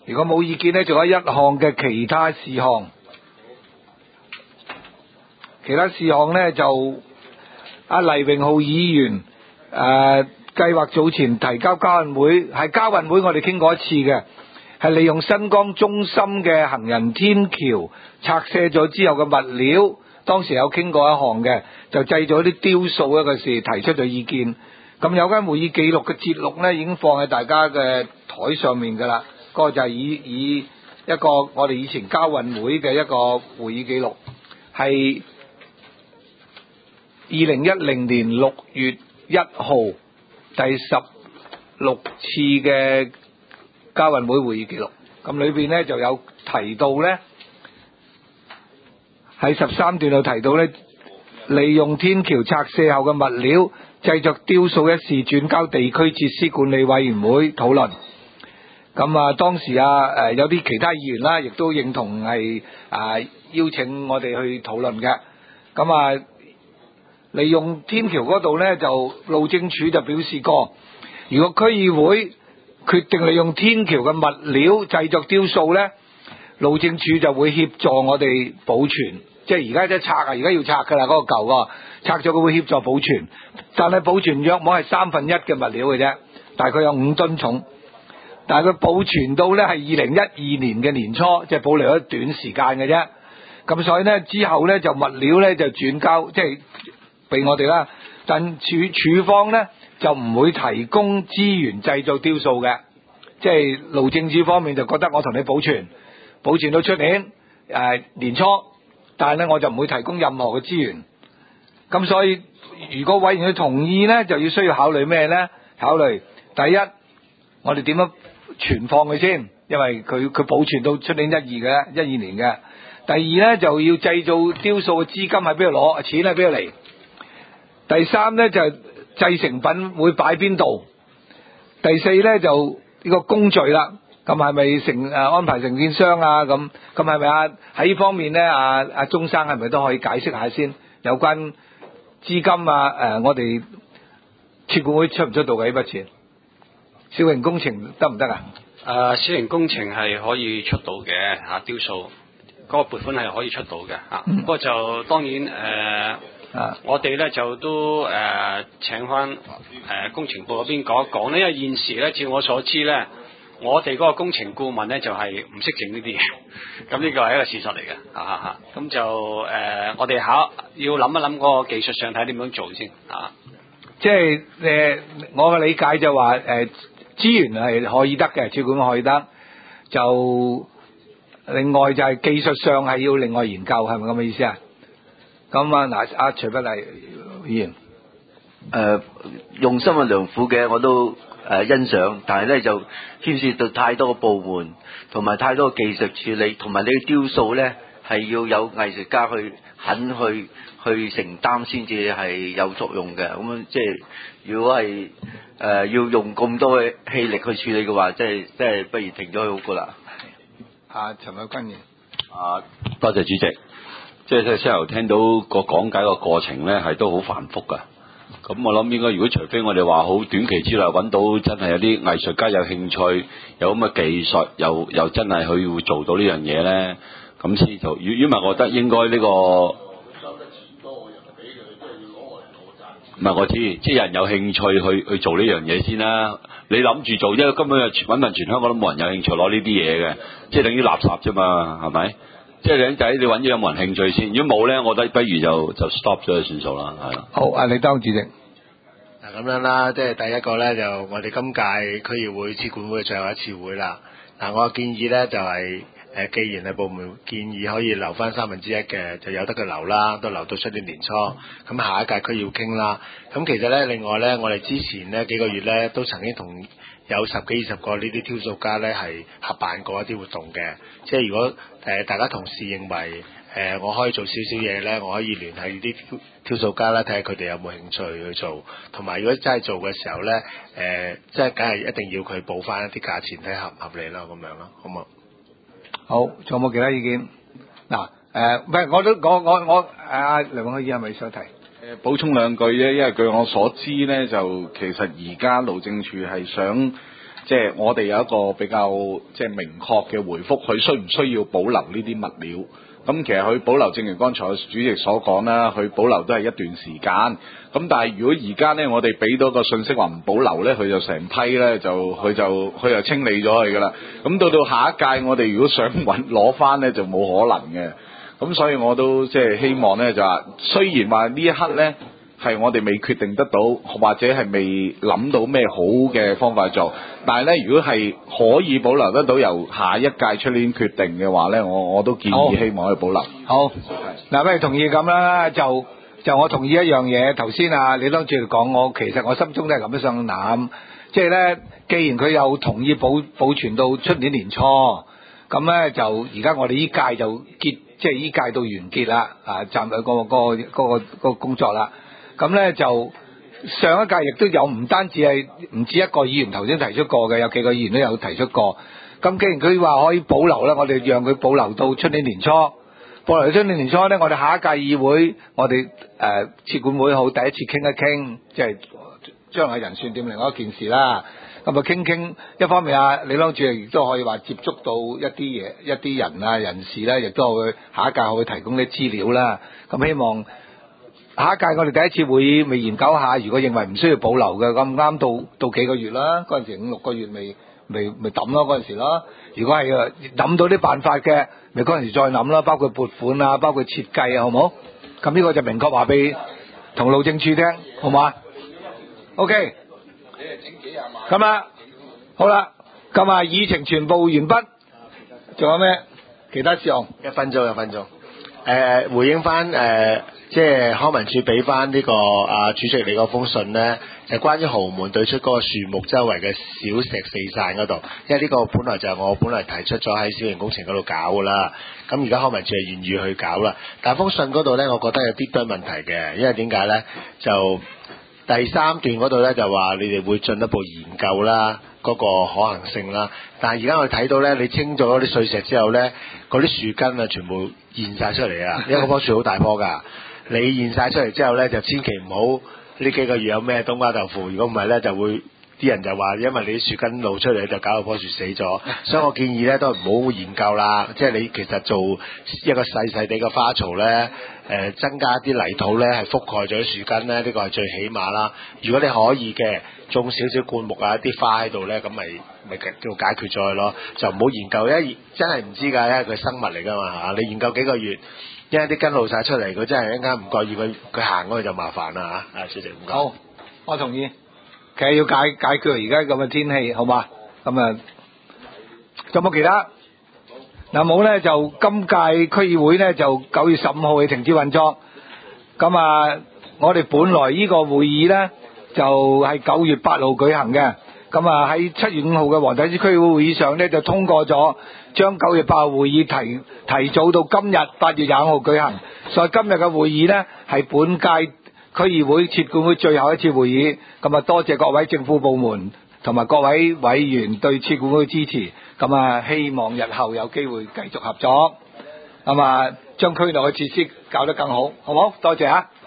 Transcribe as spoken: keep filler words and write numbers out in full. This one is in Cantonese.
如果冇意見呢，仲有一項嘅其他事項。其他事項呢，就阿黎榮浩議員誒計劃早前提交交運會，係交運會我哋傾過一次嘅，係利用新光中心嘅行人天橋拆卸咗之後嘅物料，當時有傾過一項嘅，就製咗啲雕塑一個事，提出咗意見。咁有間會議記錄嘅節錄呢，已經放喺大家嘅台上面㗎啦。嗰個就係以以一個我哋以前交運會嘅一個會議記錄，係二零一零年六月一號第十六次嘅交運會會議記錄。咁裏邊呢就有提到呢，喺十三段度提到呢，利用天橋拆卸後嘅物料製作雕塑一事轉交地區設施管理委員會討論。咁啊，當時啊誒有啲其他議員啦，亦都認同係啊邀請我哋去討論嘅。咁啊，利用天橋嗰度呢，就路政署就表示過，如果區議會決定利用天橋嘅物料製作雕塑呢，路政署就會協助我哋保存。即係而家即係拆啊，而家要拆㗎啦，嗰個舊啊，拆咗佢會協助保存，但係保存約莫係三分一嘅物料嘅啫，大概有五噸重。但係佢保存到呢係二零一二年嘅年初，即係保留一短時間嘅啫。咁所以呢，之後呢，就物料呢就轉交即係俾我哋啦。但署署方呢，就唔會提供資源製造雕塑嘅，即係路政署方面就覺得我同你保存，保存到出年誒、呃、年初，但係呢，我就唔會提供任何嘅資源。咁所以如果委員會同意呢，就要需要考慮咩呢？考慮第一，我哋點樣存放佢先，因為佢佢保存到出年一二嘅一二年嘅。第二呢，就要製造雕塑嘅資金喺邊度攞，錢喺邊度嚟。第三呢，就製成品會擺邊度。第四呢，就呢個工序啦，咁係咪成誒安排承建商啊？咁咁係咪啊？喺呢方面呢，阿阿鐘生係咪都可以解釋下先？有關資金啊，誒我哋設管會出唔出到嘅呢筆錢？小型工程得唔得啊？ 誒、呃，小型工程係可以出到嘅嚇，雕塑嗰、那個撥款係可以出到嘅嚇。不、嗯、過就當然誒，呃啊、我哋咧就都誒、呃、請翻誒、呃、工程部嗰邊講一講呢，因為現時咧，照我所知咧，我哋嗰個工程顧問咧就係唔識整呢啲嘢，咁呢個係一個事實嚟嘅嚇嚇嚇。咁就誒、呃，我哋考要諗一諗嗰個技術上睇點樣做先啊。 即係誒、呃，我嘅理解就話誒。呃資源係可以得嘅，照管可以得。就另外就係技術上係要另外研究，係咪咁嘅意思啊？咁啊嗱，阿徐筆例議員， 誒用心嘅良苦嘅，我都誒、呃、欣賞，但係咧就牽涉到太多嘅部門，同埋太多嘅技術處理，同埋你嘅雕塑咧係要有藝術家去肯去去承擔先至係有作用嘅。咁樣即係如果係誒、呃、要用咁多嘅氣力去處理嘅話，即係即係不如停咗佢好過啦。 阿陳偉君議員， 啊，多謝主席。即係先頭聽到個講解個過程咧，係都好繁複噶。咁我諗應該，如果除非我哋話好短期之內揾到真係有啲藝術家有興趣，有咁嘅技術，又又真係佢會做到呢樣嘢咧，咁先做。如如果唔係，我覺得應該呢個唔係我知，即係有人有興趣去去做呢樣嘢先啦。你諗住做，因為根本就揾問全香港都冇人有興趣攞呢啲嘢嘅，即係等於垃圾啫嘛，係咪？即係靚仔，你揾咗有冇人興趣先？如果冇咧，我覺得不如就就 stop 咗就算數啦，係啦。 好，阿李當主席。 嗱咁樣啦，即係第一個咧，就我哋今屆區議會資管會最後一次會啦。嗱，我嘅建議咧就係、是、誒，既然係部門建議可以留翻三分之一嘅，就由得佢留啦，都留到出年年初。咁下一屆區要傾啦。咁其實咧，另外咧，我哋之前呢幾個月咧，都曾經同有十幾二十個呢啲雕塑家咧係合辦過一啲活動嘅。即係如果誒、呃、大家同事認為誒、呃、我可以做少少嘢咧，我可以聯繫啲雕塑家啦，睇下佢哋有冇興趣去做。同埋如果真係做嘅時候咧，誒、呃、即係梗係一定要佢報翻一啲價錢，睇合唔合理啦，咁樣咯，好冇？ 好，仲有冇其他意見？嗱，誒，唔係，我都我我我，阿梁永輝議員想提？誒， 補充兩句啫，因為據我所知咧，就其實而家路政署係想即係我哋有一個比較即係明確嘅回覆，佢需唔需要保留呢啲物料？咁其實佢保留，正如剛才主席所講啦，佢保留都係一段時間。咁但係如果而家呢，我哋俾到個信息話唔保留呢，佢就成批呢，就佢就佢就清理咗佢噶啦。咁到到下一屆，我哋如果想揾攞翻呢，就冇可能嘅。咁所以我都即係希望呢，就話，雖然話呢一刻呢，係我哋未決定得到，或者係未諗到咩好嘅方法做，但係咧，如果係可以保留得到，由下一屆出年決定嘅話咧，我我都建議希望可以保留。 好，嗱，不如同意咁啦，就就我同意一樣嘢。頭先啊，你當住嚟講，我其實我心中都係咁樣想諗，即係咧，既然佢有同意保保存到出年年初，咁咧就而家我哋依屆就結，即係依屆到完結啦，啊，暫嗰個嗰個嗰個嗰個工作啦。咁咧就上一屆亦都有，唔單止係唔止一個議員頭先提出過嘅，有幾個議員都有提出過。咁既然佢話可以保留咧，我哋讓佢保留到出年年初。保留到出年年初咧，我哋下一屆議會，我哋誒設管會好第一次傾一傾，即係將來人選點另外一件事啦。咁啊傾傾，一方面啊，李匡主席亦都可以話接觸到一啲嘢、一啲人啊、人士咧，亦都會下一屆可以提供啲資料啦。咁希望下一屆我哋第一次會議未研究下，如果認為唔需要保留嘅，咁啱到到幾個月啦，嗰陣時五六個月未未未抌咯，嗰陣時咯。如果係諗到啲辦法嘅，咪嗰陣時再諗啦，包括撥款啊，包括設計啊，好冇？咁呢個就明確話俾同路政處聽，好嘛 ？OK。咁啊，好啦，咁啊，議程全部完畢，仲有咩其他事項？ 一分鐘，一分鐘。誒、呃，回應翻誒。呃即係康文署俾翻呢個啊主席你嗰封信呢，就關於豪門對出嗰個樹木周圍嘅小石四散嗰度，因為呢個本來就係我本來提出咗喺小型工程嗰度搞噶啦，咁而家康文署係願意去搞啦，但係封信嗰度呢，我覺得有啲多問題嘅，因為點解呢？就第三段嗰度呢，就話你哋會進一步研究啦，嗰個可行性啦，但係而家我哋睇到呢，你清咗嗰啲碎石之後呢，嗰啲樹根啊全部現晒出嚟啊，因為嗰棵樹好大棵㗎。你現晒出嚟之後呢，就千祈唔好呢幾個月有咩冬瓜豆腐，如果唔係呢，就會啲人就話，因為你啲樹根露出嚟就搞到棵樹死咗，所以我建議呢，都唔好研究啦。即係你其實做一個細細地嘅花槽呢，呃、增加啲泥土呢，係覆蓋咗啲樹根呢，呢、呢個係最起碼啦。如果你可以嘅種少少灌木啊，啲花喺度呢，咁咪咪叫解決咗佢咯。就唔好研究，因為真係唔知㗎，因為佢生物嚟㗎嘛嚇。你研究幾個月。因為啲根露晒出嚟，佢真係一間唔覺意，佢佢行嗰去就麻煩啦嚇。啊，主席唔該。 好，我同意。其實要解解決而家咁嘅天氣，好嘛？咁啊，仲有冇其他？嗱冇咧，就今屆區議會咧就九月十五號起停止運作。咁啊，我哋本來呢個會議咧就係九月八號舉行嘅。咁啊喺七月五號嘅黃大仙區議會會議上咧就通過咗，將九月八號會議提提早到今日八月廿五號舉行。所以今日嘅會議咧係本屆區議會設管會最後一次會議。咁啊多謝各位政府部門同埋各位委員對設管會支持。咁啊希望日後有機會繼續合作。咁啊將區內嘅設施搞得更好，好唔好？多謝啊！